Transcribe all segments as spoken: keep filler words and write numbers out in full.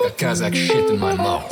like a Kazakh shit in my mouth.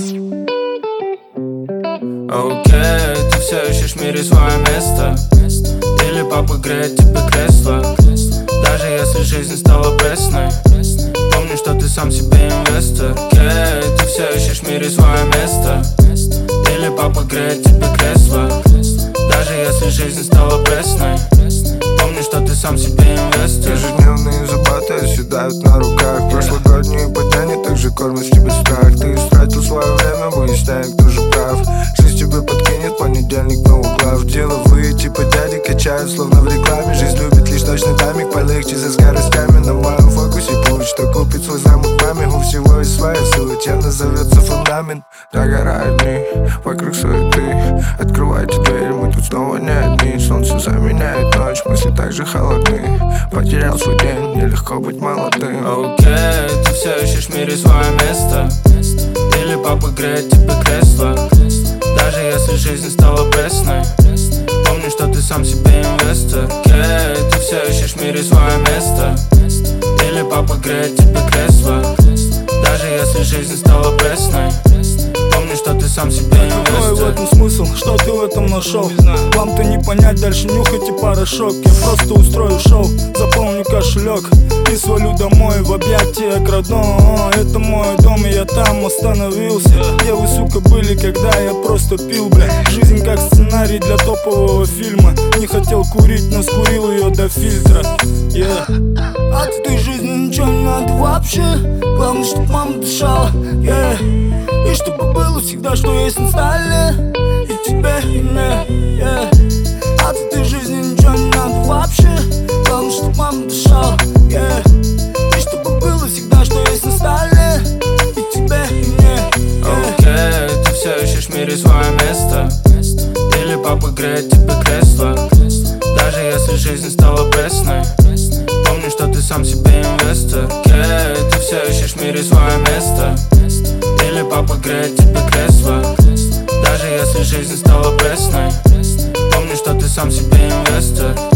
Окей, okay, ты все ищешь в мире свое место, или папа греет тебе кресло. Даже если жизнь стала пресной, помни, что ты сам себе инвестор. Окей, okay, ты все ищешь в мире свое место, или папа греет тебе кресло. Даже если жизнь стала пресной, помни, что ты сам себе инвестор. Ежедневные забаты оседают на руках. Прошлогодние потяни также кормят в тебе страх. Ты истратил свое время, выясняя, кто же прав. Жизнь тебе подкинет понедельник на углах. Деловые типа дяди качают, словно в рекламе. Жизнь любит лишь точный тайминг, полегче за скоростями. На моем фокусе получится купить свой замок маме. У всего есть своя суть, я назовется фундамент. Догорают дни, вокруг суеты. Открывайте дверь, мы тут снова не одни. Солнце заменяет ночь, мысли так же холодны. Потерял свой день, нелегко быть молодым. Окей, okay, ты все ищешь в мире свое место, или папа греет тебе кресло. Даже если жизнь стала пресной, помни, что ты сам себе инвестор. Окей, okay, ты все ищешь в мире свое место, или папа греет тебе кресло. Даже если жизнь стала пресной, помни, что ты сам себе инвестор. Какой в этом смысл? Что ты в этом нашел? Вам-то не понять, дальше нюхайте порошок. Я просто устрою шоу, заполню кошелек и свалю домой в объятия к родному. Это мой дом, и я там остановился. Где вы, сука, были, когда я просто пил, бля? Жизнь как сценарий для топового фильма. Не хотел курить, но скурил ее до фильтра. yeah. От этой жизни ничего не надо вообще. Главное, чтоб мама дышала, yeah. И чтобы было всегда, что есть на столе. И тебе, и мне, yeah. От этой жизни ничего не надо вообще. Главное, чтоб мама дышала, yeah. И чтобы было всегда, что есть на столе. И тебе, и мне, yeah. Окей, okay, ты все ищешь в мире свое место, или папа греет тебе кресло. Даже если жизнь стала пресной, помни, что ты сам себе инвестор. Окей, okay, ты все ищешь в мире свое место, или папа греет тебе кресло. Даже если жизнь стала пресной, помни, что ты сам себе инвестор.